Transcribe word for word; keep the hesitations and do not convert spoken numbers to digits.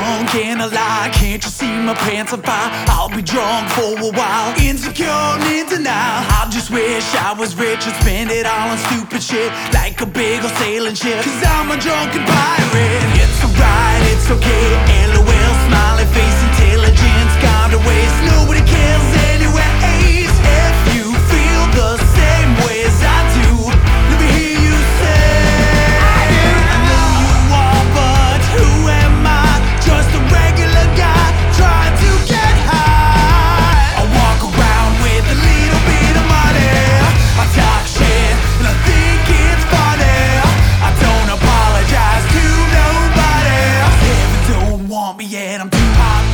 drunk and a lie. Can't you see my pants on fire? I'll be drunk for a while. Insecure and in denial. I just wish I was rich and spend it all on stupid shit, like a big old sailing ship. Cause I'm a drunken pirate. It's alright, it's okay. LOL, smiley face, intelligence gone to waste. Nobody cares anyways. If you feel the same way as I do, let me hear you say I do. I know you are, but who am I? Just a regular guy trying to get high. I walk around with a little bit of money. I talk shit and I think it's funny. I don't apologize to nobody. Heaven don't want me yet, I'm too hot.